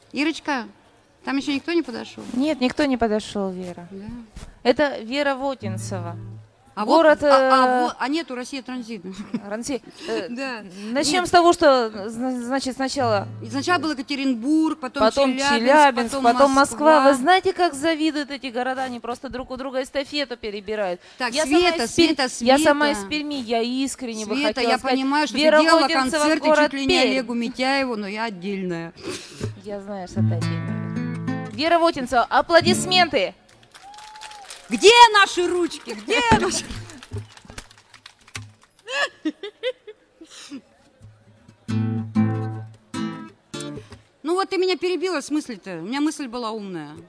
Ирочка, там еще никто не подошел? Нет, никто не подошел, Вера. Да. Это Вера Вотинцева. А Город... нету Россия транзит. Да. Начнем с того, что, значит, сначала был Екатеринбург, потом Челябинск, потом Москва. Вы знаете, как завидуют эти города? Они просто друг у друга эстафету перебирают. Так, Света. Я сама из Перми, я искренне бы хотела я сказать, понимаю, что Вера ты делала Вотинцева, концерты город чуть ли не Пермь. Олегу Митяеву, но я отдельная. Я знаю, что ты отдельная. Вера Вотинцева, аплодисменты! Где наши ручки? Где наши... Ну вот ты меня перебила, в смысле-то? У меня мысль была умная.